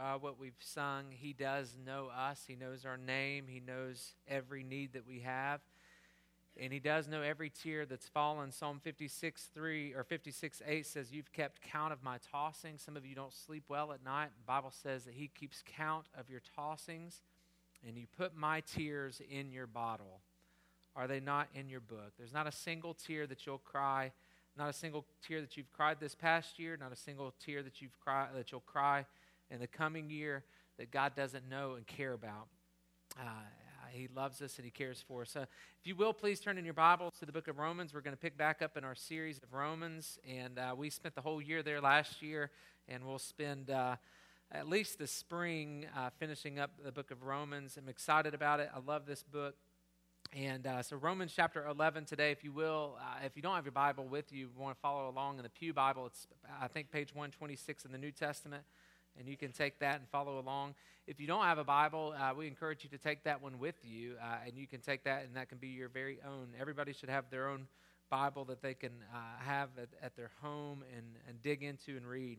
what we've sung, He does know us. He knows our name. He knows every need that we have. And He does know every tear that's fallen. Psalm 56:3 or 56:8 says, "You've kept count of my tossing." Some of you don't sleep well at night. The Bible says that He keeps count of your tossings. And you put my tears in your bottle. Are they not in your book? There's not a single tear that you'll cry. Not a single tear that you've cried this past year. Not a single tear that you'll cry in the coming year that God doesn't know and care about. He loves us and He cares for us. So if you will, please turn in your Bibles to the book of Romans. We're going to pick back up in our series of Romans. And we spent the whole year there last year. And we'll spend at least the spring finishing up the book of Romans. I'm excited about it. I love this book. And so Romans chapter 11 today, if you will, if you don't have your Bible with you, want to follow along in the Pew Bible, it's, I think, page 126 in the New Testament, and you can take that and follow along. If you don't have a Bible, we encourage you to take that one with you, and you can take that, and that can be your very own. Everybody should have their own Bible that they can have at their home and dig into and read.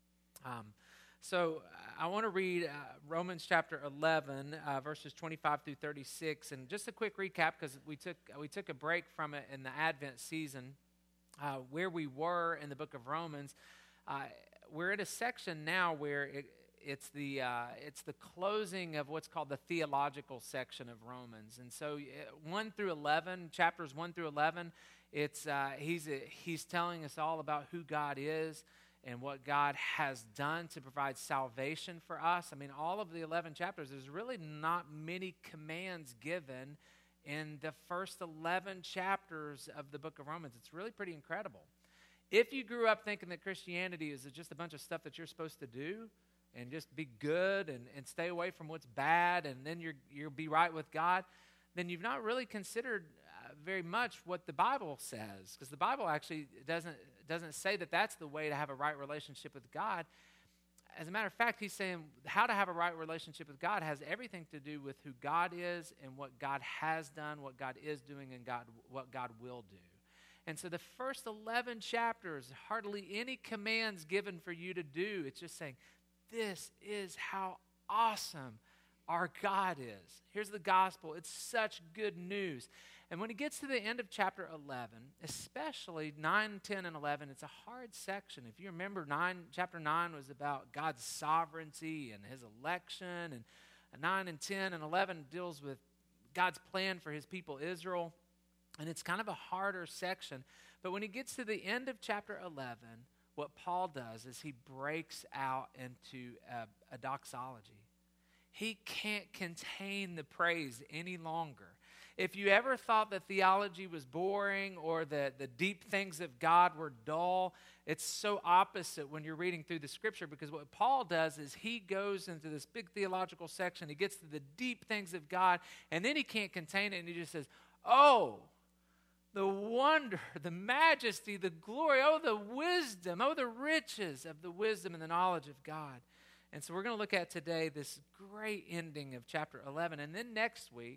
So I want to read Romans chapter 11, verses 25 through 36, and just a quick recap because we took a break from it in the Advent season. Where we were in the book of Romans, we're in a section now where it's the closing of what's called the theological section of Romans, and so 1 through 11, chapters 1 through 11, it's he's telling us all about who God is and what God has done to provide salvation for us. I mean, all of the 11 chapters, there's really not many commands given in the first 11 chapters of the book of Romans. It's really pretty incredible. If you grew up thinking that Christianity is just a bunch of stuff that you're supposed to do and just be good and stay away from what's bad and then you'll be right with God, then you've not really considered very much what the Bible says, because the Bible actually doesn't say that that's the way to have a right relationship with God. As a matter of fact, he's saying how to have a right relationship with God has everything to do with who God is and what God has done, what God is doing, and what God will do. And so the first 11 chapters, hardly any commands given for you to do. It's just saying, this is how awesome our God is. Here's the gospel. It's such good news. And when it gets to the end of chapter 11, especially 9, 10, and 11, it's a hard section. If you remember, chapter 9 was about God's sovereignty and His election, and 9 and 10 and 11 deals with God's plan for His people Israel, and it's kind of a harder section. But when it gets to the end of chapter 11, what Paul does is he breaks out into a doxology. He can't contain the praise any longer. If you ever thought that theology was boring or that the deep things of God were dull, it's so opposite when you're reading through the Scripture, because what Paul does is he goes into this big theological section, he gets to the deep things of God, and then he can't contain it, and he just says, oh, the wonder, the majesty, the glory, oh, the wisdom, oh, the riches of the wisdom and the knowledge of God. And so we're going to look at today this great ending of chapter 11, and then next week,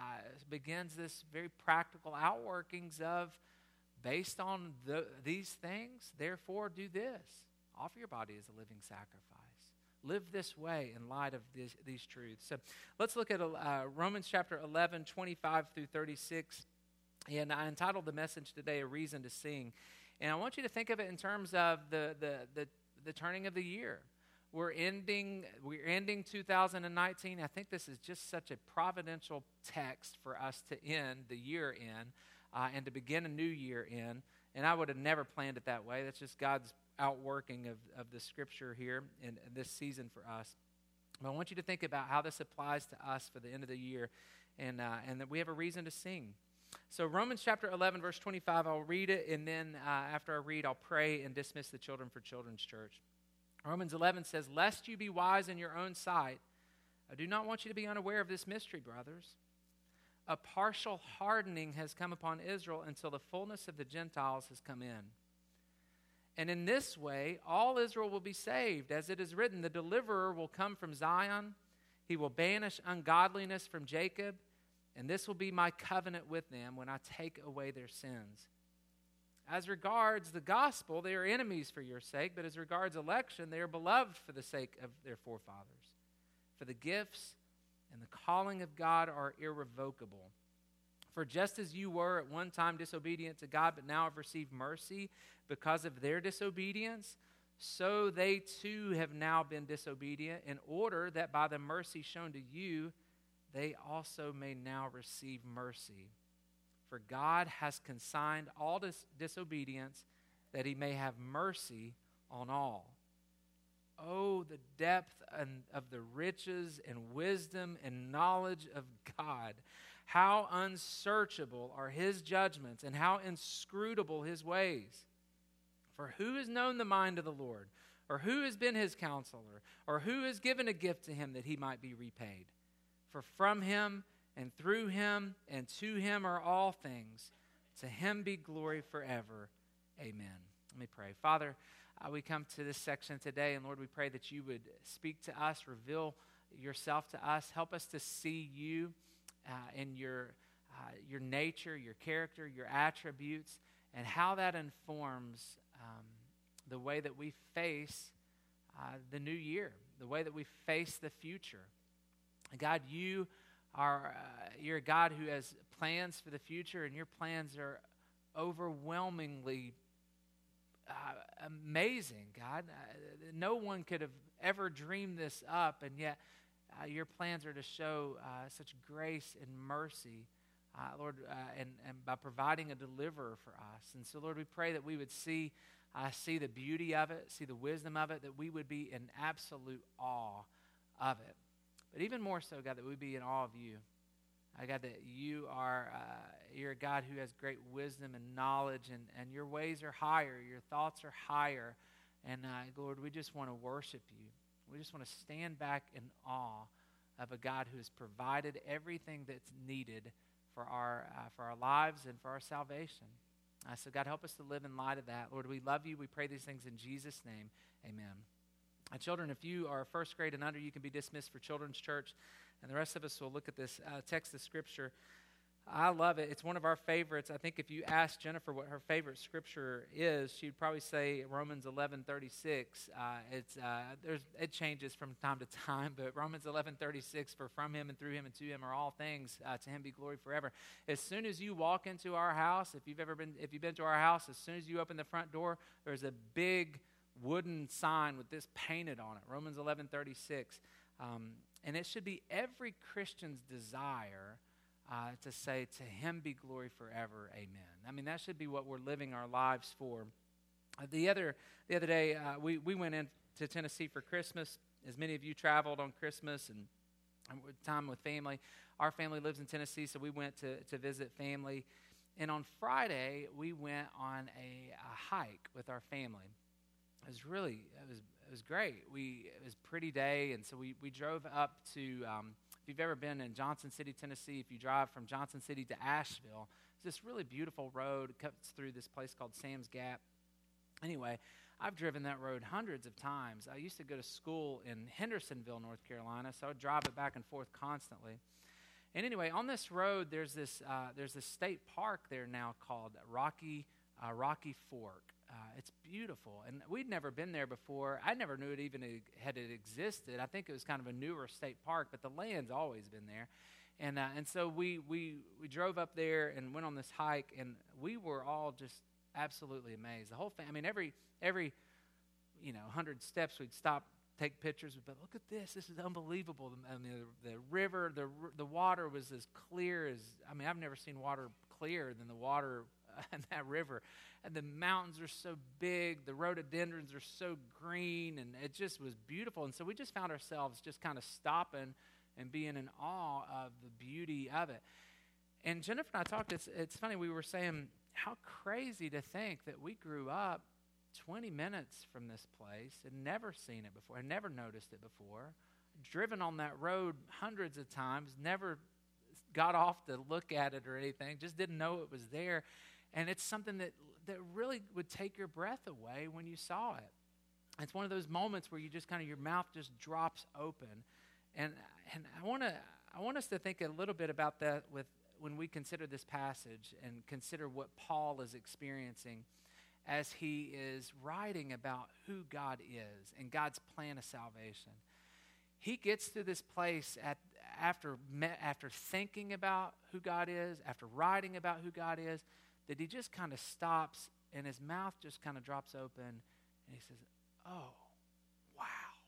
begins this very practical outworkings of, based on these things, therefore do this. Offer your body as a living sacrifice. Live this way in light of these truths. So let's look at Romans chapter 11, 25 through 36. And I entitled the message today, A Reason to Sing. And I want you to think of it in terms of the turning of the year. We're ending 2019. I think this is just such a providential text for us to end the year in and to begin a new year in. And I would have never planned it that way. That's just God's outworking of the Scripture here in this season for us. But I want you to think about how this applies to us for the end of the year and that we have a reason to sing. So Romans chapter 11, verse 25, I'll read it, and then after I read, I'll pray and dismiss the Children for Children's Church. Romans 11 says, "Lest you be wise in your own sight, I do not want you to be unaware of this mystery, brothers. A partial hardening has come upon Israel until the fullness of the Gentiles has come in. And in this way, all Israel will be saved. As it is written, the deliverer will come from Zion. He will banish ungodliness from Jacob. And this will be my covenant with them when I take away their sins. As regards the gospel, they are enemies for your sake, but as regards election, they are beloved for the sake of their forefathers. For the gifts and the calling of God are irrevocable. For just as you were at one time disobedient to God, but now have received mercy because of their disobedience, so they too have now been disobedient, in order that by the mercy shown to you, they also may now receive mercy. For God has consigned all disobedience, that he may have mercy on all. Oh, the depth of the riches and wisdom and knowledge of God. How unsearchable are his judgments, and how inscrutable his ways. For who has known the mind of the Lord? Or who has been his counselor? Or who has given a gift to him that he might be repaid? For from him and through him and to him are all things. To him be glory forever. Amen. Let me pray. Father, we come to this section today, and Lord, we pray that you would speak to us, reveal yourself to us, help us to see you in your nature, your character, your attributes, and how that informs the way that we face the new year, the way that we face the future. God, you're a God who has plans for the future, and your plans are overwhelmingly amazing, God. No one could have ever dreamed this up, and yet your plans are to show such grace and mercy, Lord, and by providing a deliverer for us. And so, Lord, we pray that we would see the beauty of it, see the wisdom of it, that we would be in absolute awe of it. But even more so, God, that we be in awe of you. God, that you're a God who has great wisdom and knowledge, and your ways are higher, your thoughts are higher. And Lord, we just want to worship you. We just want to stand back in awe of a God who has provided everything that's needed for our lives and for our salvation. So God, help us to live in light of that. Lord, we love you. We pray these things in Jesus' name. Amen. Children, if you are first grade and under, you can be dismissed for Children's Church. And the rest of us will look at this text of Scripture. I love it. It's one of our favorites. I think if you ask Jennifer what her favorite Scripture is, she'd probably say Romans 11:36. It changes from time to time, but Romans 11:36, for from him and through him and to him are all things. To him be glory forever. As soon as you walk into our house, if you've been to our house, as soon as you open the front door, there's a big wooden sign with this painted on it, Romans 11:36. And it should be every Christian's desire to say, to him be glory forever, amen. I mean, that should be what we're living our lives for. The other day, we went into Tennessee for Christmas. As many of you traveled on Christmas and time with family. Our family lives in Tennessee, so we went to visit family. And on Friday, we went on a hike with our family. It was great. It was a pretty day, and so we drove up to, if you've ever been in Johnson City, Tennessee, if you drive from Johnson City to Asheville, it's this really beautiful road. It cuts through this place called Sam's Gap. Anyway, I've driven that road hundreds of times. I used to go to school in Hendersonville, North Carolina, so I would drive it back and forth constantly. And anyway, on this road, there's this state park there now called Rocky Fork. It's beautiful, and we'd never been there before. I never knew it had existed. I think it was kind of a newer state park, but the land's always been there. And so we drove up there and went on this hike, and we were all just absolutely amazed. The whole thing. I mean, every 100 steps we'd stop, take pictures. But look at this. This is unbelievable. I mean, the river, the water was as clear as, I've never seen water clearer than the water in that river. And the mountains are so big, the rhododendrons are so green, and it just was beautiful. And so we just found ourselves just kind of stopping and being in awe of the beauty of it. And Jennifer and I talked, it's funny, we were saying how crazy to think that we grew up 20 minutes from this place and never seen it before, and never noticed it before, driven on that road hundreds of times, never got off to look at it or anything, just didn't know it was there. And it's something that really would take your breath away when you saw it. It's one of those moments where you just kind of, your mouth just drops open. And I want us to think a little bit about that with when we consider this passage and consider what Paul is experiencing as he is writing about who God is and God's plan of salvation. He gets to this place after thinking about who God is, after writing about who God is, that he just kind of stops and his mouth just kind of drops open and he says, oh, wow.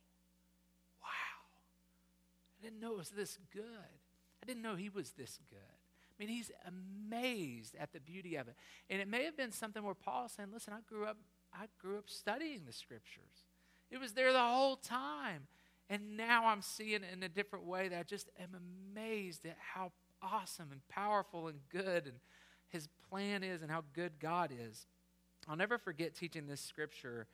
I didn't know it was this good. I didn't know he was this good. I mean, he's amazed at the beauty of it. And it may have been something where Paul's saying, listen, I grew up studying the scriptures. It was there the whole time. And now I'm seeing it in a different way that I just am amazed at how awesome and powerful and good and his plan is and how good God is. I'll never forget teaching this scripture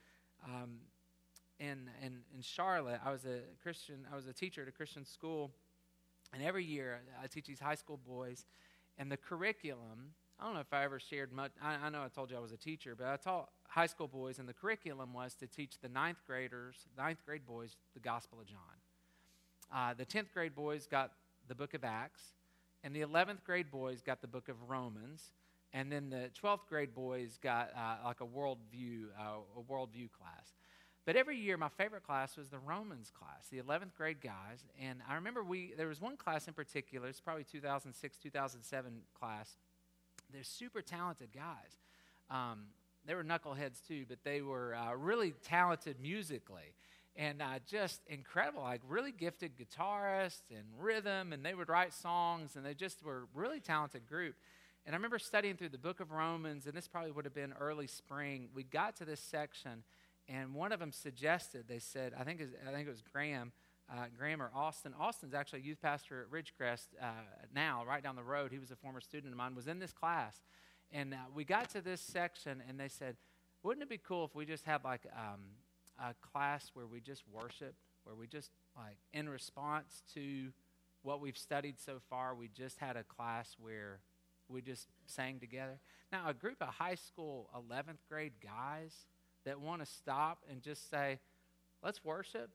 in Charlotte. I was a teacher at a Christian school, and every year I teach these high school boys, and the curriculum, I don't know if I ever shared much, I know I told you I was a teacher, but I taught high school boys, and the curriculum was to teach the ninth grade boys, the Gospel of John. The 10th grade boys got the book of Acts, and the 11th grade boys got the book of Romans, and then the 12th grade boys got like a worldview class. But every year, my favorite class was the Romans class, the 11th grade guys. And I remember there was one class in particular, it's probably 2006, 2007 class. They're super talented guys. They were knuckleheads too, but they were really talented musically. And just incredible, like really gifted guitarists and rhythm, and they would write songs, and they just were a really talented group. And I remember studying through the book of Romans, and this probably would have been early spring. We got to this section, and one of them suggested, they said, I think it was Graham or Austin. Austin's actually a youth pastor at Ridgecrest now, right down the road. He was a former student of mine, was in this class. And we got to this section, and they said, wouldn't it be cool if we just had like a class where we just worship, where we just like in response to what we've studied so far, we just had a class where we just sang together. Now, a group of high school 11th grade guys that want to stop and just say, let's worship.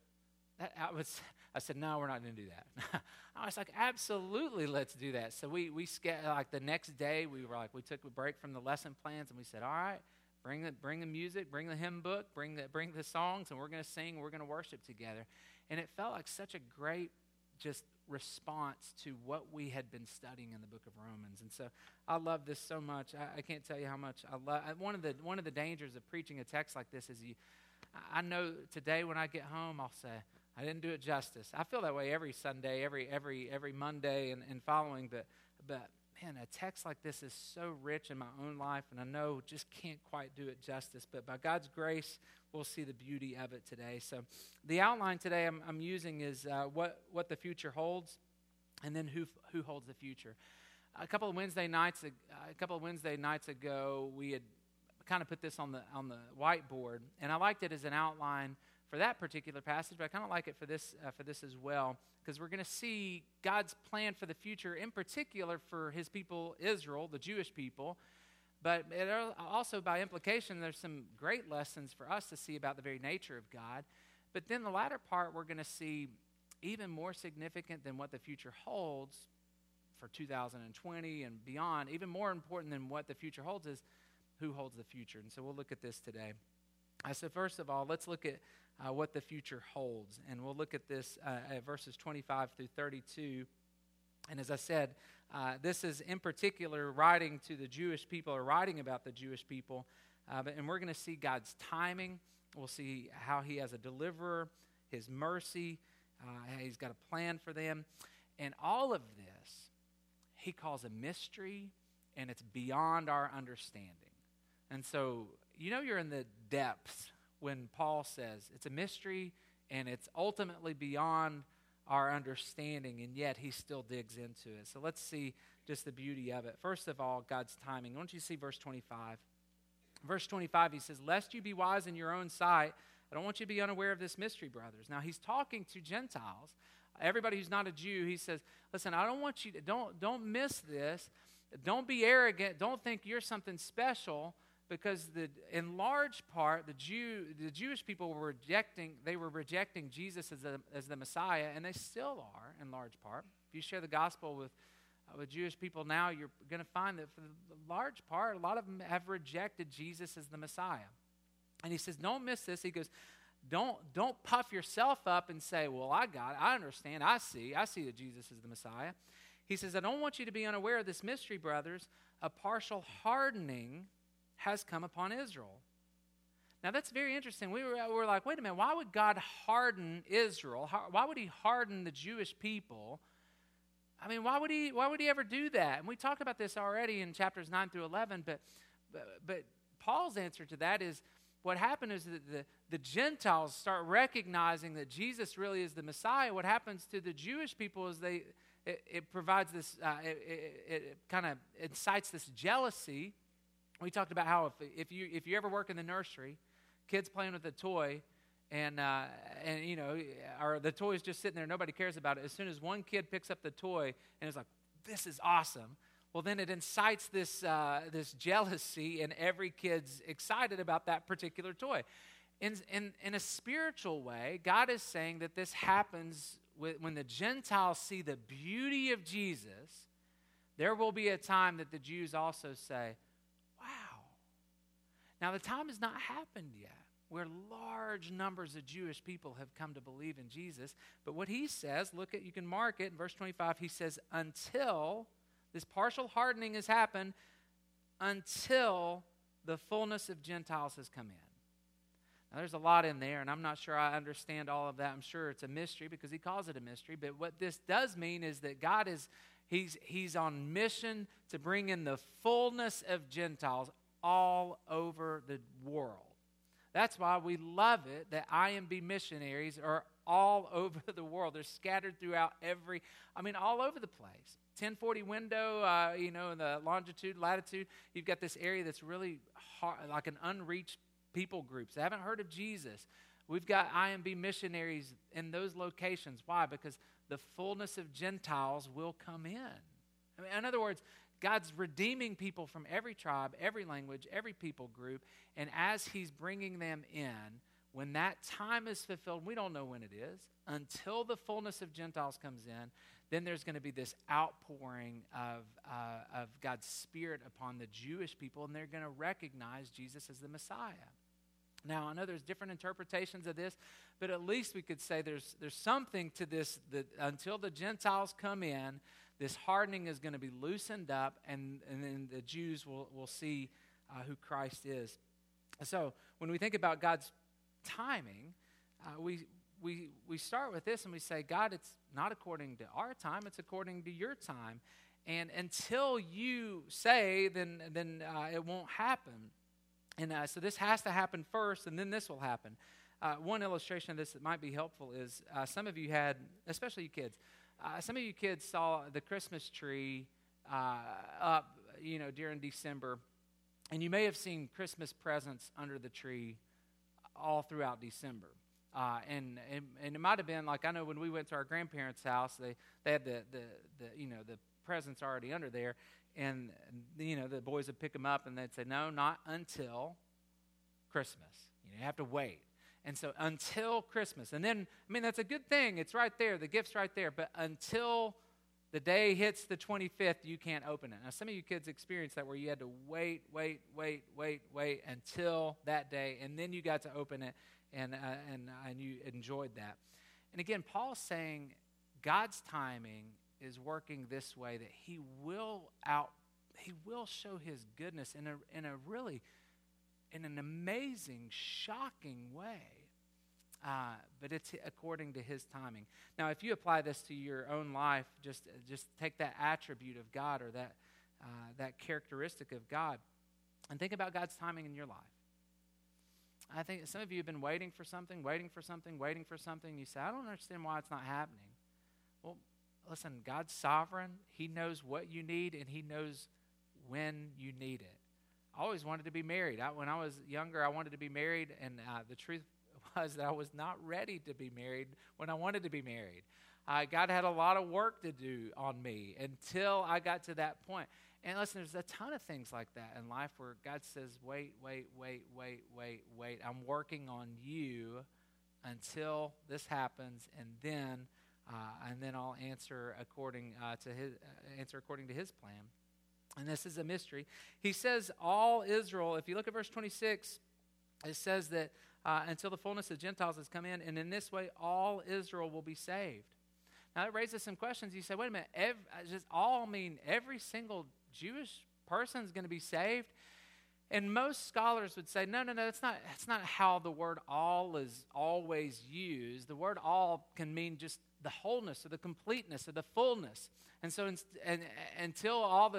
I said, no, we're not going to do that. I was like, absolutely, let's do that. So we like the next day, we took a break from the lesson plans, and we said, all right, bring the music, bring the hymn book, bring the songs, and we're going to sing, we're going to worship together. And it felt like such a great just response to what we had been studying in the book of Romans. And so I love this so much. I can't tell you how much I love. One of the dangers of preaching a text like this is I know today when I get home, I'll say, I didn't do it justice. I feel that way every Sunday, every Monday and following, but man, a text like this is so rich in my own life, and I know just can't quite do it justice, but by God's grace, we'll see the beauty of it today. So the outline today I'm using is what the future holds, and then who holds the future. A couple of Wednesday nights ago, we had kind of put this on the whiteboard, and I liked it as an outline for that particular passage, but I kind of like it for this as well, because we're going to see God's plan for the future, in particular for his people Israel, the Jewish people, but also by implication there's some great lessons for us to see about the very nature of God. But then the latter part we're going to see even more significant than what the future holds for 2020 and beyond, even more important than what the future holds is who holds the future. And so we'll look at this today. So first of all, let's look at what the future holds. And we'll look at this at verses 25 through 32. And as I said, this is in particular writing to the Jewish people, or writing about the Jewish people. And we're going to see God's timing. We'll see how he has a deliverer, his mercy, how he's got a plan for them. And all of this, he calls a mystery, and it's beyond our understanding. And so, you're in the depths when Paul says it's a mystery and it's ultimately beyond our understanding, and yet he still digs into it. So let's see just the beauty of it. First of all, God's timing. Why don't you see verse 25? Verse 25, he says, lest you be wise in your own sight, I don't want you to be unaware of this mystery, brothers. Now, he's talking to Gentiles, everybody who's not a Jew. He says, listen, I don't want you to, don't miss this. Don't be arrogant. Don't think you're something special. Because in large part, the Jewish people were rejecting Jesus as the Messiah, and they still are in large part. If you share the gospel with with Jewish people now, you're going to find that for the large part, a lot of them have rejected Jesus as the Messiah. And he says, don't miss this. He goes, don't puff yourself up and say, well, I understand, I see that Jesus is the Messiah. He says, I don't want you to be unaware of this mystery, brothers. A partial hardening has come upon Israel. Now, that's very interesting. We were like, wait a minute, why would God harden Israel? Why would he harden the Jewish people? I mean, why would he ever do that? And we talked about this already in chapters 9 through 11, but Paul's answer to that is, what happened is that the Gentiles start recognizing that Jesus really is the Messiah. What happens to the Jewish people is it provides this, it kind of incites this jealousy. We talked about how if you ever work in the nursery, kids playing with a toy, and you know, or the toy's just sitting there, nobody cares about it. As soon as one kid picks up the toy and is like, "This is awesome," well, then it incites this jealousy, and every kid's excited about that particular toy. In a spiritual way, God is saying that this happens when the Gentiles see the beauty of Jesus. There will be a time that the Jews also say, "Wow." Now, the time has not happened yet, where large numbers of Jewish people have come to believe in Jesus. But what he says, you can mark it in verse 25, he says, until this partial hardening has happened, until the fullness of Gentiles has come in. Now, there's a lot in there, and I'm not sure I understand all of that. I'm sure it's a mystery because he calls it a mystery. But what this does mean is that God he's on mission to bring in the fullness of Gentiles all over the world. That's why we love it that IMB missionaries are all over the world. They're scattered throughout all over the place. 1040 window, in the longitude, latitude, you've got this area that's really hard, like an unreached people groups. They haven't heard of Jesus. We've got IMB missionaries in those locations. Why? Because the fullness of Gentiles will come in. In other words, God's redeeming people from every tribe, every language, every people group, and as he's bringing them in, when that time is fulfilled, we don't know when it is, until the fullness of Gentiles comes in, then there's going to be this outpouring of God's Spirit upon the Jewish people, and they're going to recognize Jesus as the Messiah. Now, I know there's different interpretations of this, but at least we could say there's something to this, that until the Gentiles come in, this hardening is going to be loosened up, and then the Jews will see who Christ is. So when we think about God's timing, we start with this and we say, God, it's not according to our time, it's according to your time. And until you say, then it won't happen. And so this has to happen first, and then this will happen. One illustration of this that might be helpful is some of you had, especially you kids, some of you kids saw the Christmas tree up, during December, and you may have seen Christmas presents under the tree all throughout December. And it might have been like, I know when we went to our grandparents' house, they had the presents already under there, and the boys would pick them up and they'd say, no, not until Christmas. You have to wait. And so until Christmas. And then, that's a good thing. It's right there. The gift's right there. But until the day hits the 25th, you can't open it. Now, some of you kids experienced that where you had to wait until that day, and then you got to open it, and you enjoyed that. And again, Paul's saying God's timing is working this way, that he will show his goodness in an amazing, shocking way. But it's according to his timing. Now, if you apply this to your own life, just take that attribute of God, or that characteristic of God, and think about God's timing in your life. I think some of you have been waiting for something. You say, I don't understand why it's not happening. Well, listen, God's sovereign. He knows what you need, and he knows when you need it. I always wanted to be married. When I was younger, I wanted to be married, and the truth was that I was not ready to be married when I wanted to be married. God had a lot of work to do on me until I got to that point. And listen, there's a ton of things like that in life where God says, wait. I'm working on you until this happens, and then and then I'll answer according to His plan. And this is a mystery. He says, all Israel, if you look at verse 26, it says that until the fullness of Gentiles has come in, and in this way all Israel will be saved. Now, that raises some questions. You say, wait a minute, does all mean every single Jewish person is going to be saved? And most scholars would say, no, that's not how the word all is always used. The word all can mean just the wholeness or the completeness or the fullness. And so until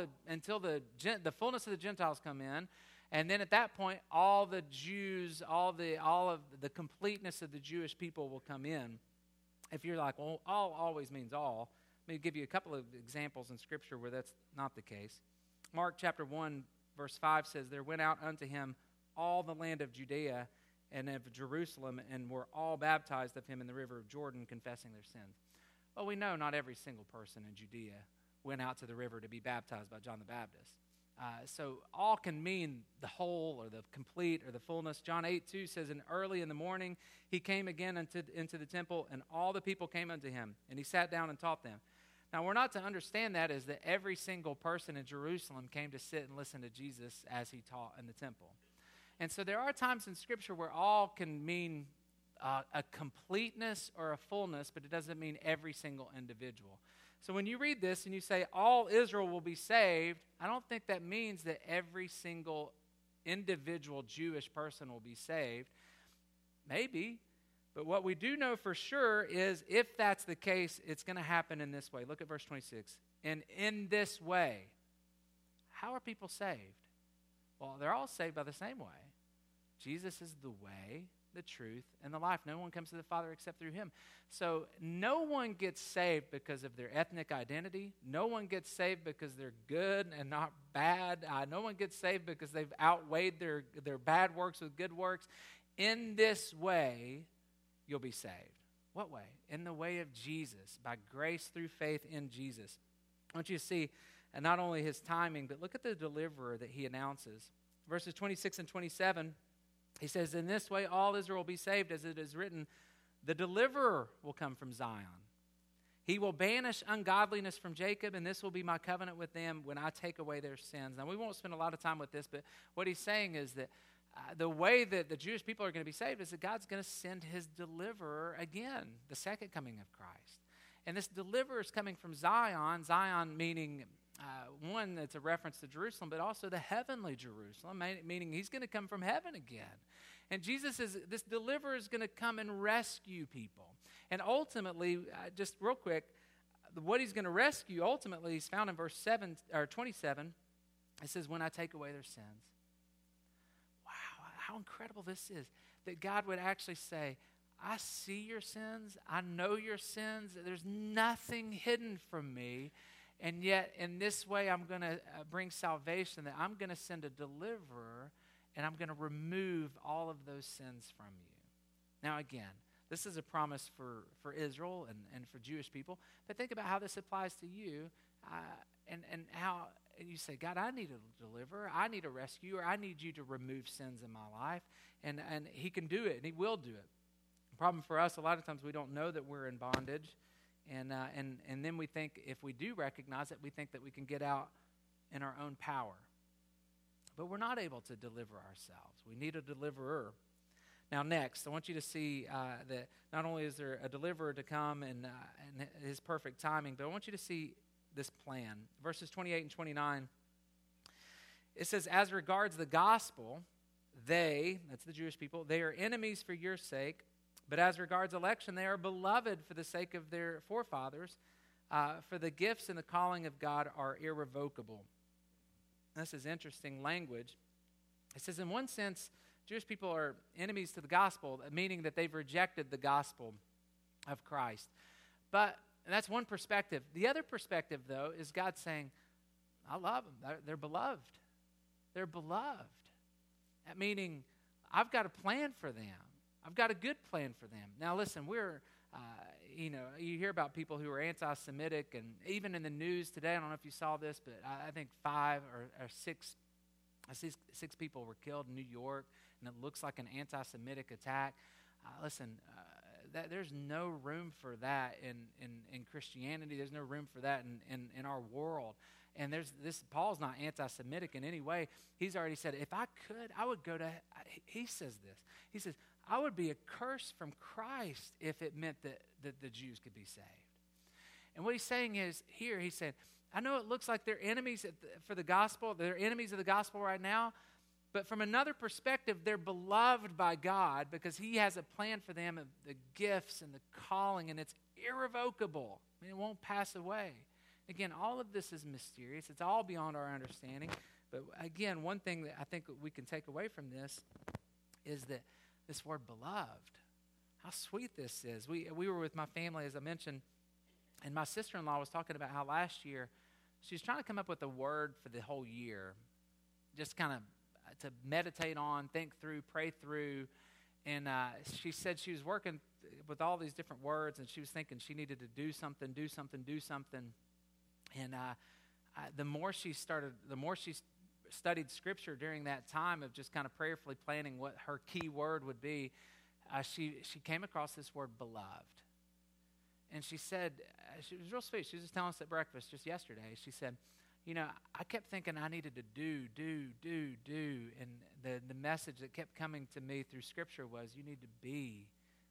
the fullness of the Gentiles come in, and then at that point, all the Jews, all of the completeness of the Jewish people will come in. If you're like, well, all always means all, let me give you a couple of examples in Scripture where that's not the case. Mark chapter 1, verse 5 says, there went out unto him all the land of Judea and of Jerusalem, and were all baptized of him in the river of Jordan, confessing their sins. Well, we know not every single person in Judea went out to the river to be baptized by John the Baptist. So all can mean the whole or the complete or the fullness. John 8:2 says, and early in the morning he came again into the temple, and all the people came unto him, and he sat down and taught them. Now, we're not to understand that as that every single person in Jerusalem came to sit and listen to Jesus as he taught in the temple. And so there are times in Scripture where all can mean a completeness or a fullness, but it doesn't mean every single individual. So when you read this and you say all Israel will be saved, I don't think that means that every single individual Jewish person will be saved. Maybe. But what we do know for sure is if that's the case, it's going to happen in this way. Look at verse 26. And in this way, how are people saved? Well, they're all saved by the same way. Jesus is the way, the truth, and the life. No one comes to the Father except through him. So no one gets saved because of their ethnic identity. No one gets saved because they're good and not bad. No one gets saved because they've outweighed their bad works with good works. In this way, you'll be saved. What way? In the way of Jesus, by grace through faith in Jesus. I want you to see not only his timing, but look at the deliverer that he announces. Verses 26 and 27, he says, in this way all Israel will be saved, as it is written, the deliverer will come from Zion. He will banish ungodliness from Jacob, and this will be my covenant with them when I take away their sins. Now, we won't spend a lot of time with this, but what he's saying is that the way that the Jewish people are going to be saved is that God's going to send his deliverer again, the second coming of Christ. And this deliverer is coming from Zion, Zion meaning, one, it's a reference to Jerusalem, but also the heavenly Jerusalem, meaning he's going to come from heaven again. And this deliverer is going to come and rescue people. And ultimately, just real quick, what he's going to rescue ultimately is found in verse 27. It says, when I take away their sins. Wow, how incredible this is, that God would actually say, I see your sins, I know your sins, there's nothing hidden from me, and yet in this way I'm going to bring salvation, that I'm going to send a deliverer, and I'm going to remove all of those sins from you. Now again, this is a promise for Israel and for Jewish people, but think about how this applies to you, and how you say, God, I need a deliverer, I need a rescuer, I need you to remove sins in my life, and he can do it, and he will do it. The problem for us, a lot of times we don't know that we're in bondage, and then we think, if we do recognize it, we think that we can get out in our own power. But we're not able to deliver ourselves. We need a deliverer. Now next, I want you to see that not only is there a deliverer to come and his perfect timing, but I want you to see this plan. Verses 28 and 29, it says, as regards the gospel, that's the Jewish people, they are enemies for your sake, but as regards election, they are beloved for the sake of their forefathers, for the gifts and the calling of God are irrevocable. This is interesting language. It says, in one sense, Jewish people are enemies to the gospel, meaning that they've rejected the gospel of Christ. But that's one perspective. The other perspective, though, is God saying, I love them. They're beloved. They're beloved. That meaning, I've got a plan for them. I've got a good plan for them. Now, listen, you hear about people who are anti-Semitic, and even in the news today, I don't know if you saw this, but I think 5 or 6 people were killed in New York, and it looks like an anti-Semitic attack. there's no room for that in Christianity. There's no room for that in our world. And Paul's not anti-Semitic in any way. He's already said, if I could, I would go to, he says this. He says, I would be accursed from Christ if it meant that the Jews could be saved. And what he's saying is, here, he said, I know it looks like they're enemies for the gospel. They're enemies of the gospel right now. But from another perspective, they're beloved by God because he has a plan for them of the gifts and the calling, and it's irrevocable. I mean, it won't pass away. Again, all of this is mysterious. It's all beyond our understanding. But again, one thing that I think we can take away from this is that this word beloved, how sweet this is. We were with my family, as I mentioned, and my sister-in-law was talking about how last year she was trying to come up with a word for the whole year, just kind of to meditate on, think through, pray through. And she said she was working with all these different words, and she was thinking she needed to do something. And the more she studied Scripture during that time of just kind of prayerfully planning what her key word would be, she came across this word beloved. And she said, she was real sweet. She was just telling us at breakfast just yesterday. She said, I kept thinking I needed to do. And the message that kept coming to me through Scripture was, you need to be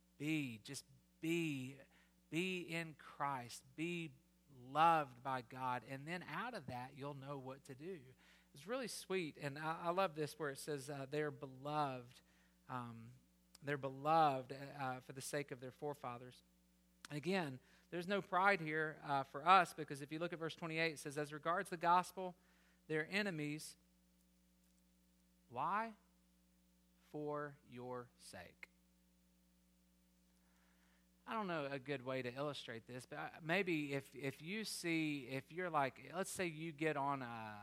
in Christ, be loved by God, and then out of that, you'll know what to do. It's really sweet, and I love this where it says they're beloved. They're beloved for the sake of their forefathers. Again, there's no pride here for us, because if you look at verse 28, it says, as regards the gospel, they're enemies. Why? For your sake. I don't know a good way to illustrate this, but maybe if you're like, let's say you get on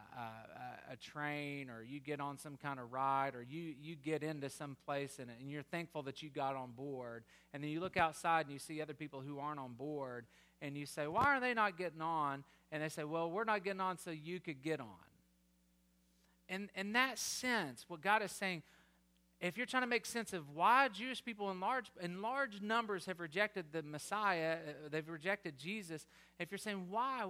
a train, or you get on some kind of ride, or you get into some place and you're thankful that you got on board, and then you look outside and you see other people who aren't on board, and you say, why are they not getting on? And they say, well, we're not getting on so you could get on. And in that sense, what God is saying, if you're trying to make sense of why Jewish people in large numbers have rejected the Messiah, they've rejected Jesus, if you're saying,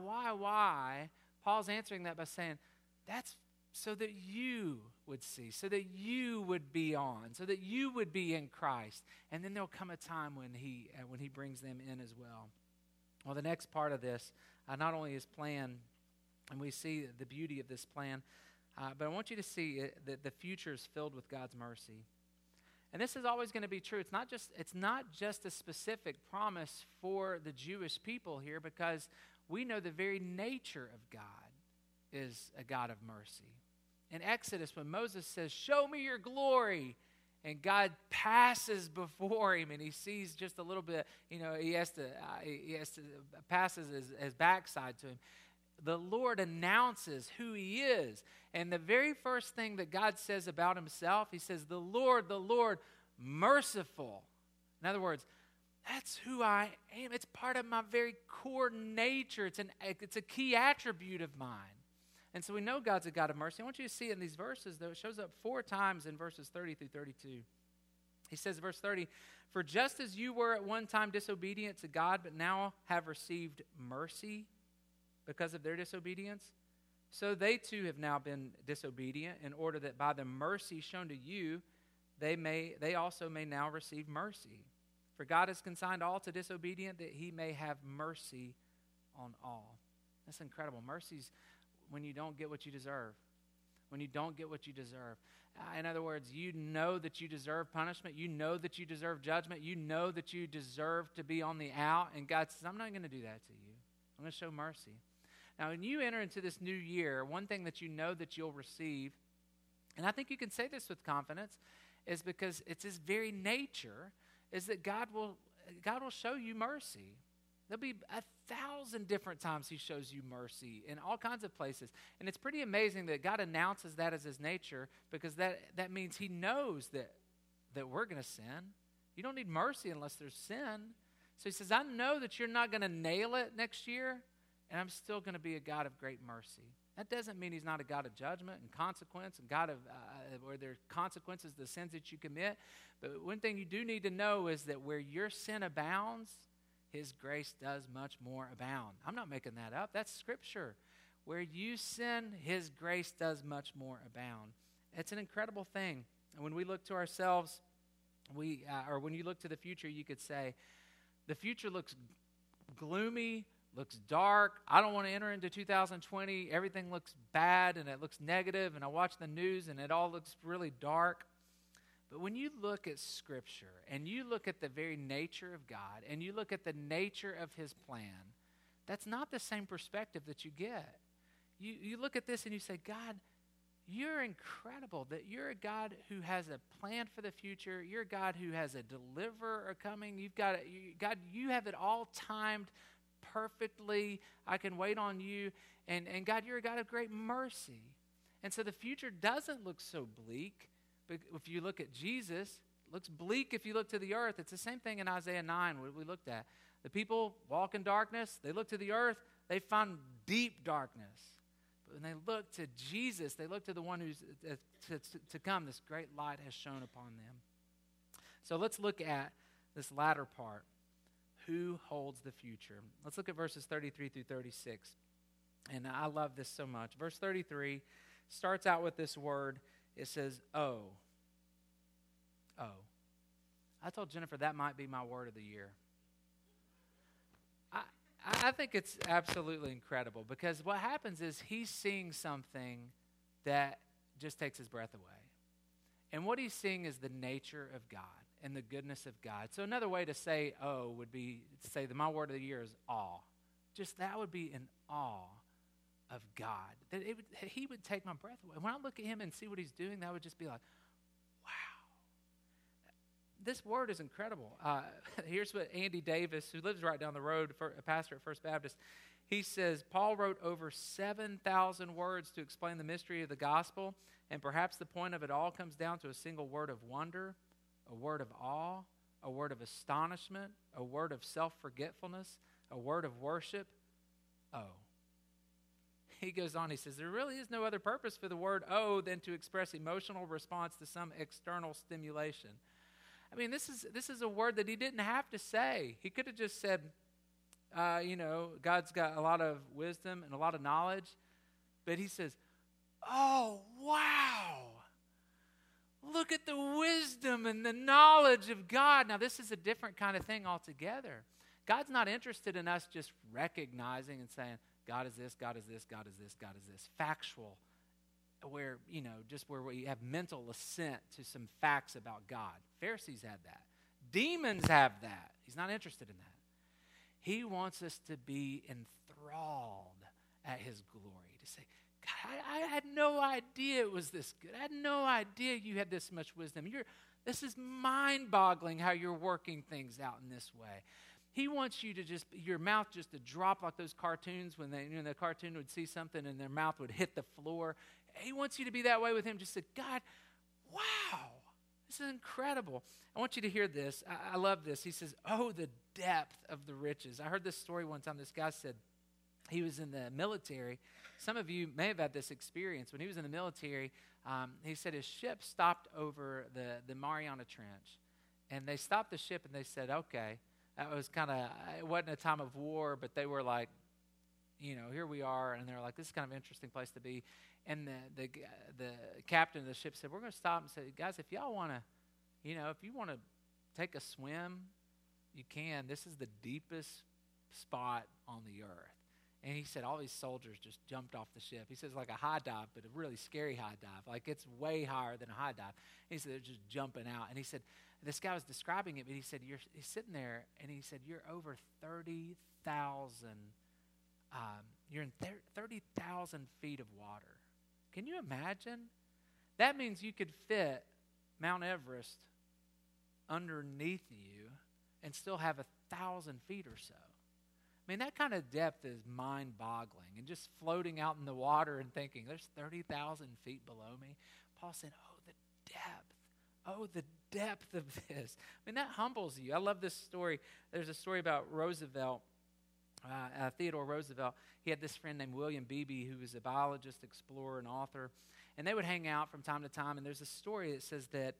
why? Paul's answering that by saying, that's so that you would see, so that you would be on, so that you would be in Christ. And then there'll come a time when he brings them in as well. Well, the next part of this, not only his plan, and we see the beauty of this plan, but I want you to see that the future is filled with God's mercy. And this is always going to be true. It's not just a specific promise for the Jewish people here, because we know the very nature of God is a God of mercy. In Exodus, when Moses says, show me your glory, and God passes before him, and he sees just a little bit, he has to passes his backside to him. The Lord announces who he is. And the very first thing that God says about himself, he says, the Lord, merciful. In other words, that's who I am. It's part of my very core nature. It's a key attribute of mine. And so we know God's a God of mercy. I want you to see it in these verses, though. It shows up 4 times in verses 30 through 32. He says, verse 30, for just as you were at one time disobedient to God, but now have received mercy because of their disobedience, so they too have now been disobedient, in order that by the mercy shown to you, they also may now receive mercy. For God has consigned all to disobedient, that he may have mercy on all. That's incredible. Mercy's when you don't get what you deserve. When you don't get what you deserve. In other words, you know that you deserve punishment. You know that you deserve judgment. You know that you deserve to be on the out. And God says, I'm not going to do that to you. I'm going to show mercy. Now, when you enter into this new year, one thing that you know that you'll receive, and I think you can say this with confidence, is because it's his very nature, is that God will show you mercy. There'll be 1,000 different times he shows you mercy in all kinds of places. And it's pretty amazing that God announces that as his nature, because that means he knows that we're going to sin. You don't need mercy unless there's sin. So he says, I know that you're not going to nail it next year, and I'm still going to be a God of great mercy. That doesn't mean he's not a God of judgment and consequence and God of where there are consequences to the sins that you commit. But one thing you do need to know is that where your sin abounds, his grace does much more abound. I'm not making that up. That's Scripture. Where you sin, his grace does much more abound. It's an incredible thing. And when we look to ourselves, or when you look to the future, you could say, the future looks gloomy, looks dark. I don't want to enter into 2020. Everything looks bad and it looks negative, and I watch the news and it all looks really dark. But when you look at Scripture and you look at the very nature of God and you look at the nature of his plan, that's not the same perspective that you get. You look at this and you say, God, you're incredible that you're a God who has a plan for the future. You're a God who has a deliverer coming. God, you have it all timed perfectly. I can wait on you. And God, you're a God of great mercy. And so the future doesn't look so bleak. But if you look at Jesus, it looks bleak if you look to the earth. It's the same thing in Isaiah 9, what we looked at. The people walk in darkness. They look to the earth. They find deep darkness. But when they look to Jesus, they look to the one who's to come. This great light has shone upon them. So let's look at this latter part. Who holds the future? Let's look at verses 33 through 36. And I love this so much. Verse 33 starts out with this word. It says, oh. Oh. I told Jennifer that might be my word of the year. I think it's absolutely incredible because what happens is he's seeing something that just takes his breath away. And what he's seeing is the nature of God and the goodness of God. So another way to say oh would be to say that my word of the year is awe. Just that would be an awe of God. That he would take my breath away. When I look at him and see what he's doing, that would just be like, wow. This word is incredible. Here's what Andy Davis, who lives right down the road, a pastor at First Baptist, he says, Paul wrote over 7,000 words to explain the mystery of the gospel, and perhaps the point of it all comes down to a single word of wonder, a word of awe, a word of astonishment, a word of self-forgetfulness, a word of worship. Oh. He goes on, he says, there really is no other purpose for the word oh than to express emotional response to some external stimulation. I mean, this is a word that he didn't have to say. He could have just said, God's got a lot of wisdom and a lot of knowledge. But he says, oh, wow. Look at the wisdom and the knowledge of God. Now, this is a different kind of thing altogether. God's not interested in us just recognizing and saying, God is this, God is this, God is this, God is this. Factual, where we have mental assent to some facts about God. Pharisees had that. Demons have that. He's not interested in that. He wants us to be enthralled at his glory, to say, God, I had no idea it was this good. I had no idea you had this much wisdom. This is mind-boggling how you're working things out in this way. He wants you to your mouth just to drop like those cartoons when the cartoon would see something and their mouth would hit the floor. He wants you to be that way with him. Just say, God, wow, this is incredible. I want you to hear this. I love this. He says, oh, the depth of the riches. I heard this story one time. This guy said he was in the military. Some of you may have had this experience. When he was in the military, he said his ship stopped over the Mariana Trench. And they stopped the ship and they said, okay, that was it wasn't a time of war, but they were like, here we are. And they're like, this is kind of an interesting place to be. And the captain of the ship said, we're going to stop and say, guys, if y'all want to, if you want to take a swim, you can. This is the deepest spot on the earth. And he said all these soldiers just jumped off the ship. He says like a high dive, but a really scary high dive. Like it's way higher than a high dive. And he said they're just jumping out. And he said, this guy was describing it, but he said, he's sitting there, and he said, you're over 30,000, you're in 30,000 feet of water. Can you imagine? That means you could fit Mount Everest underneath you and still have 1,000 feet or so. I mean, that kind of depth is mind-boggling. And just floating out in the water and thinking, there's 30,000 feet below me. Paul said, oh, the depth. Oh, the depth of this. I mean, that humbles you. I love this story. There's a story about Roosevelt. Theodore Roosevelt, he had this friend named William Beebe, who was a biologist, explorer, and author. And they would hang out from time to time. And there's a story that says that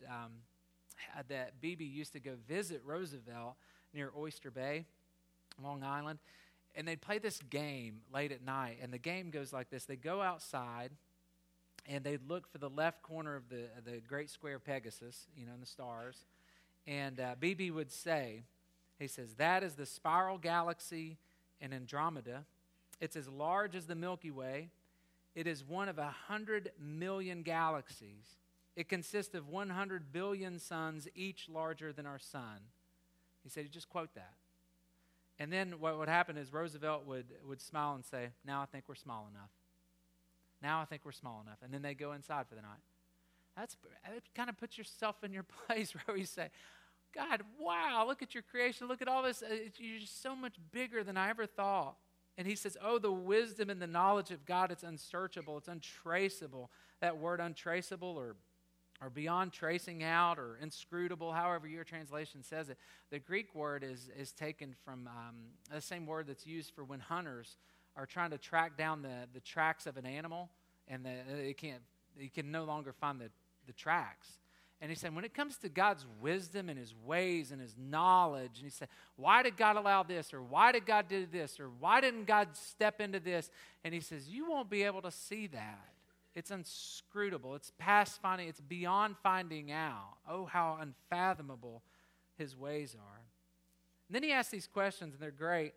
that Beebe used to go visit Roosevelt near Oyster Bay, Long Island. And they'd play this game late at night. And the game goes like this. They go outside, and they'd look for the left corner of the great square Pegasus, in the stars. And Beebe would say, he says, that is the spiral galaxy in Andromeda. It's as large as the Milky Way. It is one of 100 million galaxies. It consists of 100 billion suns, each larger than our sun. He said, you just quote that. And then what would happen is Roosevelt would smile and say, now I think we're small enough. Now I think we're small enough. And then they go inside for the night. That kind of puts yourself in your place where you say, God, wow, look at your creation. Look at all this. You're just so much bigger than I ever thought. And he says, oh, the wisdom and the knowledge of God, it's unsearchable. It's untraceable. That word untraceable or beyond tracing out or inscrutable, however your translation says it. The Greek word is taken from the same word that's used for when hunters are trying to track down the tracks of an animal, and you can no longer find the tracks. And he said, when it comes to God's wisdom and his ways and his knowledge, and he said, why did God allow this? Or why did God do this? Or why didn't God step into this? And he says, you won't be able to see that. It's inscrutable. It's past finding. It's beyond finding out. Oh, how unfathomable his ways are. And then he asks these questions, and they're great.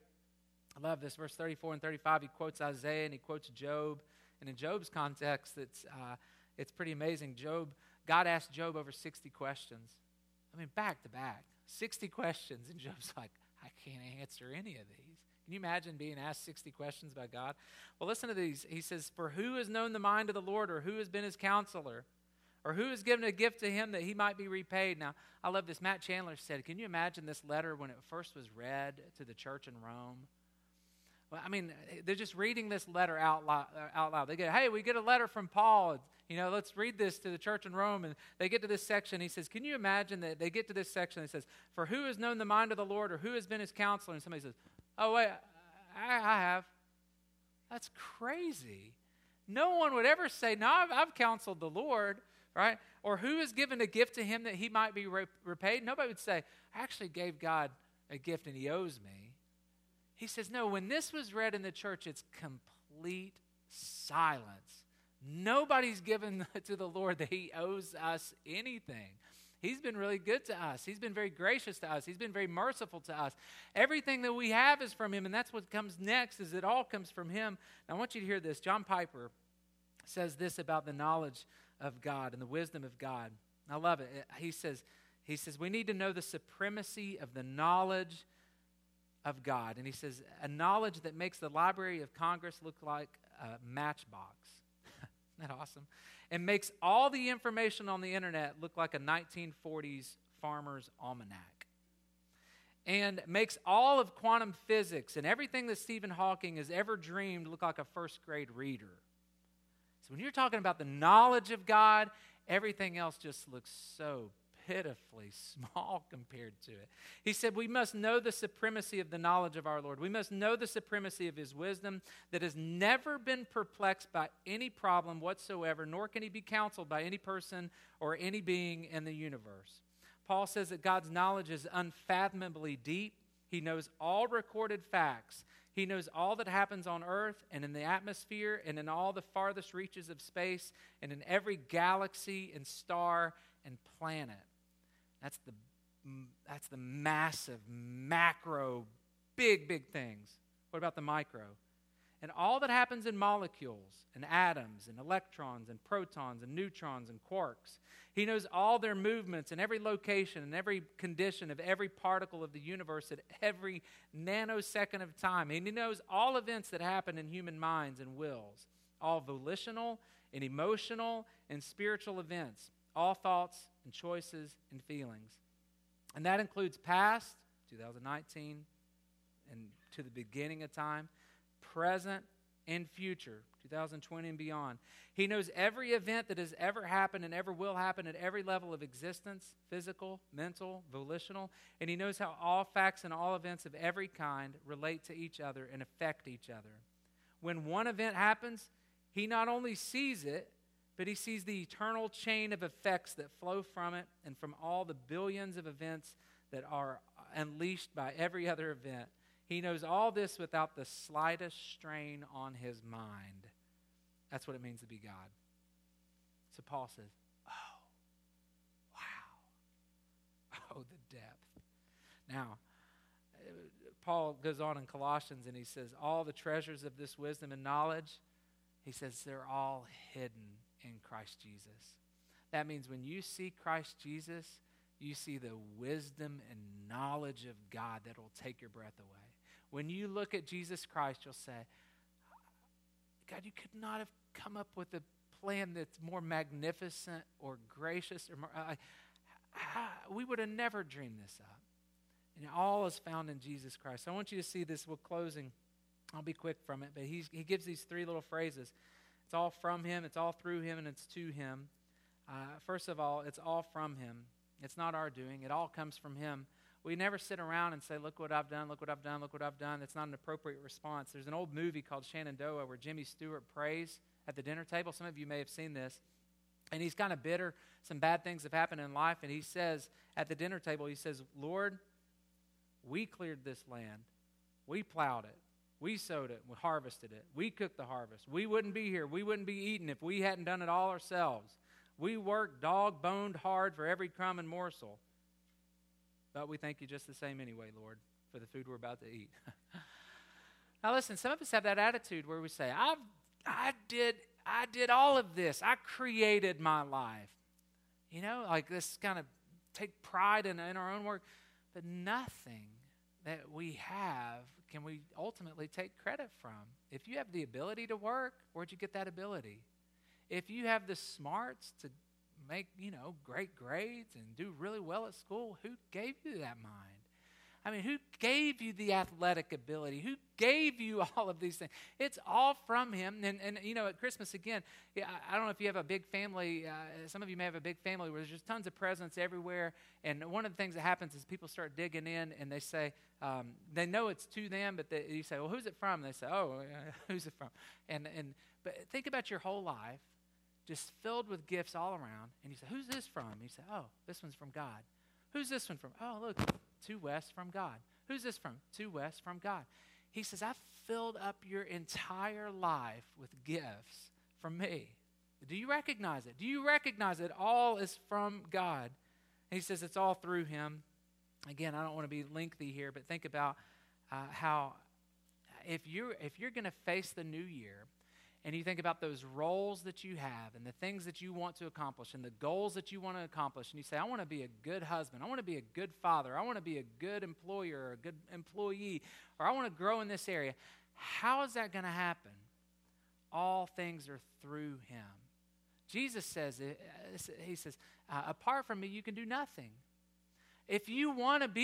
I love this. Verse 34 and 35, he quotes Isaiah and he quotes Job. And in Job's context, it's pretty amazing. God asked Job over 60 questions. I mean, back to back. 60 questions. And Job's like, I can't answer any of these. Can you imagine being asked 60 questions by God? Well, listen to these. He says, for who has known the mind of the Lord, or who has been his counselor, or who has given a gift to him that he might be repaid? Now, I love this. Matt Chandler said, can you imagine this letter when it first was read to the church in Rome? Well, I mean, they're just reading this letter out loud. They go, hey, we get a letter from Paul. Let's read this to the church in Rome. And they get to this section. He says, can you imagine that they get to this section? He says, for who has known the mind of the Lord, or who has been his counselor? And somebody says, oh, wait, I have. That's crazy. No one would ever say, no, I've counseled the Lord, right? Or who has given a gift to him that he might be repaid? Nobody would say, I actually gave God a gift and he owes me. He says, no, when this was read in the church, it's complete silence. Nobody's given to the Lord that he owes us anything. He's been really good to us. He's been very gracious to us. He's been very merciful to us. Everything that we have is from him, and that's what comes next, is it all comes from him. Now, I want you to hear this. John Piper says this about the knowledge of God and the wisdom of God. I love it. He says, we need to know the supremacy of the knowledge of God. And he says, a knowledge that makes the Library of Congress look like a matchbox. Isn't that awesome? And makes all the information on the internet look like a 1940s farmer's almanac. And makes all of quantum physics and everything that Stephen Hawking has ever dreamed look like a first grade reader. So when you're talking about the knowledge of God, everything else just looks so pitifully small compared to it. He said, we must know the supremacy of the knowledge of our Lord. We must know the supremacy of his wisdom that has never been perplexed by any problem whatsoever, nor can he be counseled by any person or any being in the universe. Paul says that God's knowledge is unfathomably deep. He knows all recorded facts. He knows all that happens on earth and in the atmosphere and in all the farthest reaches of space and in every galaxy and star and planet. That's the massive, macro, big things. What about the micro? And all that happens in molecules and atoms and electrons and protons and neutrons and quarks. He knows all their movements in every location and every condition of every particle of the universe at every nanosecond of time. And he knows all events that happen in human minds and wills, all volitional and emotional and spiritual events, all thoughts and choices and feelings. And that includes past, 2019, and to the beginning of time, present and future, 2020 and beyond. He knows every event that has ever happened and ever will happen at every level of existence, physical, mental, volitional, and he knows how all facts and all events of every kind relate to each other and affect each other. When one event happens, he not only sees it, but he sees the eternal chain of effects that flow from it and from all the billions of events that are unleashed by every other event. He knows all this without the slightest strain on his mind. That's what it means to be God. So Paul says, oh, wow. Oh, the depth. Now, Paul goes on in Colossians and he says, all the treasures of this wisdom and knowledge, he says, they're all hidden in Christ Jesus. That means when you see Christ Jesus, you see the wisdom and knowledge of God that will take your breath away. When you look at Jesus Christ, you'll say, God, you could not have come up with a plan that's more magnificent or gracious. Or more, we would have never dreamed this up. And all is found in Jesus Christ. So I want you to see this. We're closing. I'll be quick from it. But he gives these three little phrases. It's all from him, it's all through him, and it's to him. First of all, it's all from him. It's not our doing. It all comes from him. We never sit around and say, look what I've done, look what I've done, look what I've done. It's not an appropriate response. There's an old movie called Shenandoah where Jimmy Stewart prays at the dinner table. Some of you may have seen this. And he's kind of bitter. Some bad things have happened in life. And he says at the dinner table, he says, Lord, we cleared this land. We plowed it. We sowed it. We harvested it. We cooked the harvest. We wouldn't be here. We wouldn't be eating if we hadn't done it all ourselves. We worked dog-boned hard for every crumb and morsel. But we thank you just the same anyway, Lord, for the food we're about to eat. Now listen, some of us have that attitude where we say, I did all of this. I created my life. You know, like this kind of take pride in our own work. But nothing that we have can we ultimately take credit from. If you have the ability to work, where'd you get that ability? If you have the smarts to make, great grades and do really well at school, who gave you that mind? I mean, who gave you the athletic ability? Who gave you all of these things? It's all from him. And at Christmas, again, I don't know if you have a big family. Some of you may have a big family where there's just tons of presents everywhere. And one of the things that happens is people start digging in and they say, they know it's to them, but you say, well, who's it from? And they say, oh, who's it from? But think about your whole life, just filled with gifts all around. And you say, who's this from? And you say, oh, this one's from God. Who's this one from? Oh, look, to Wes from God. Who's this from? To Wes from God. He says, I've filled up your entire life with gifts from me. Do you recognize it? Do you recognize it all is from God? And he says it's all through him. Again, I don't want to be lengthy here, but think about how if you're going to face the new year, and you think about those roles that you have and the things that you want to accomplish and the goals that you want to accomplish, and you say, I want to be a good husband, I want to be a good father, I want to be a good employer or a good employee, or I want to grow in this area, how is that going to happen? All things are through him. Jesus says, he says, apart from me, you can do nothing. If you want to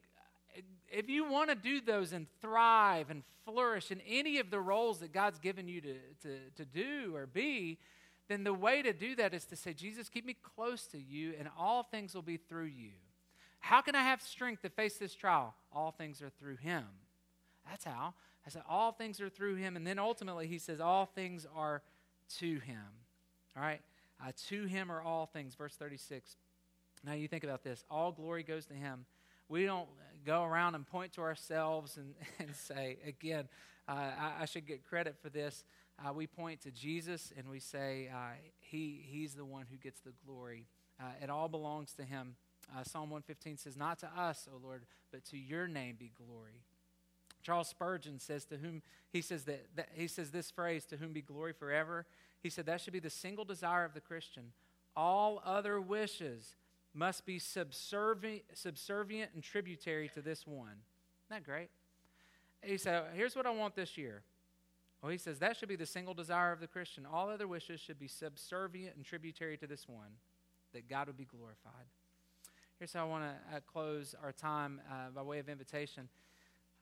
do those and thrive and flourish in any of the roles that God's given you to do or be, then the way to do that is to say, Jesus, keep me close to you, and all things will be through you. How can I have strength to face this trial? All things are through him. That's how. I said, all things are through him. And then ultimately he says, all things are to him. All right? To him are all things. Verse 36. Now you think about this. All glory goes to him. We don't go around and point to ourselves and say, again, I should get credit for this. We point to Jesus and we say, he's the one who gets the glory. It all belongs to him. Psalm 115 says, not to us, O Lord, but to your name be glory. Charles Spurgeon says he says this phrase, to whom be glory forever. He said that should be the single desire of the Christian. All other wishes must be subservient and tributary to this one. Isn't that great? He said, here's what I want this year. Well, he says that should be the single desire of the Christian. All other wishes should be subservient and tributary to this one, that God would be glorified. Here's how I want to close our time by way of invitation.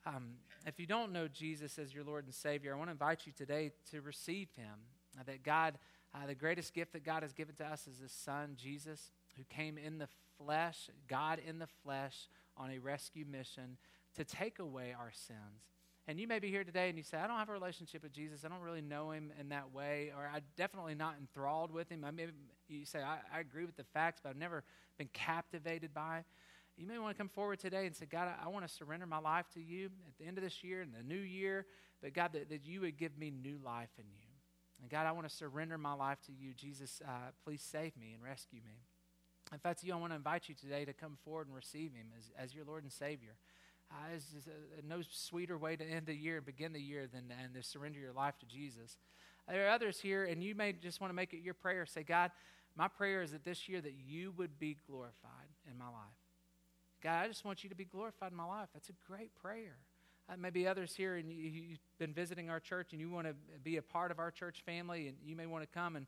If you don't know Jesus as your Lord and Savior, I want to invite you today to receive him. That God, the greatest gift that God has given to us is his Son, Jesus, who came in the flesh, God in the flesh, on a rescue mission to take away our sins. And you may be here today and you say, I don't have a relationship with Jesus. I don't really know him in that way, or I'm definitely not enthralled with him. You say, I agree with the facts, but I've never been captivated by it. You may want to come forward today and say, God, I want to surrender my life to you at the end of this year and the new year, but God, that you would give me new life in you. And God, I want to surrender my life to you. Jesus, please save me and rescue me. If that's you, I want to invite you today to come forward and receive him as your Lord and Savior. There's just no sweeter way to end the year and begin the year than to surrender your life to Jesus. There are others here, and you may just want to make it your prayer. Say, God, my prayer is that this year that you would be glorified in my life. God, I just want you to be glorified in my life. That's a great prayer. Maybe others here, and you've been visiting our church, and you want to be a part of our church family, and you may want to come and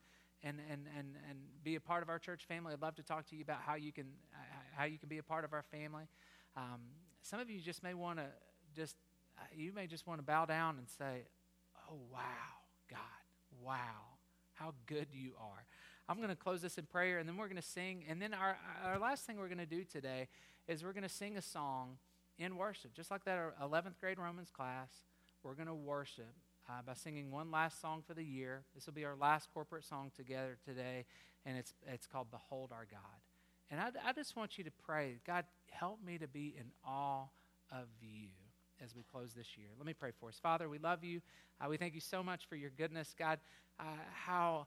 be a part of our church family. I'd love to talk to you about how you can be a part of our family. Some of you just may want to you may just want to bow down and say, oh, wow, God, wow, how good you are. I'm going to close this in prayer, and then we're going to sing. And then our last thing we're going to do today is we're going to sing a song in worship. Just like that 11th grade Romans class, we're going to worship by singing one last song for the year. This will be our last corporate song together today, and it's called Behold Our God. And I just want you to pray, God, help me to be in awe of you as we close this year. Let me pray for us. Father, we love you. We thank you so much for your goodness. God, how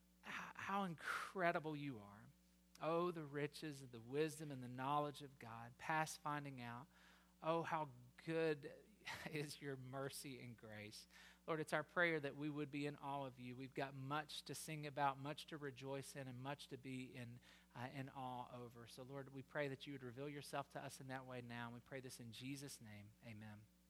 incredible you are. Oh, the riches of the wisdom and the knowledge of God, past finding out. Oh, how good is your mercy and grace. Lord, it's our prayer that we would be in awe of you. We've got much to sing about, much to rejoice in, and much to be in awe over. So, Lord, we pray that you would reveal yourself to us in that way now. And we pray this in Jesus' name. Amen.